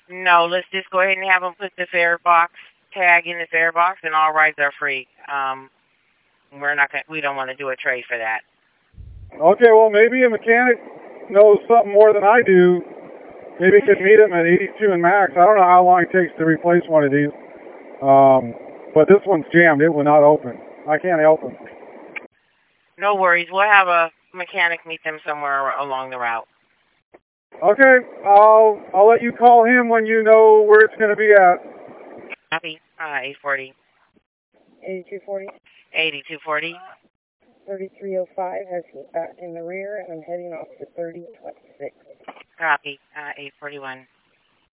No, let's just go ahead and have them put the fare box tag in the fare box, and all rides are free. We don't want to do a trade for that. Okay, well, maybe a mechanic knows something more than I do. Maybe he could meet him at 82 and Max. I don't know how long it takes to replace one of these. But this one's jammed. It will not open. I can't help him. No worries. We'll have a mechanic meet them somewhere along the route. Okay, I'll let you call him when you know where it's going to be at. Copy. 840. 8240. 8240. 3305 has in the rear, and I'm heading off to 3026. Copy. 841.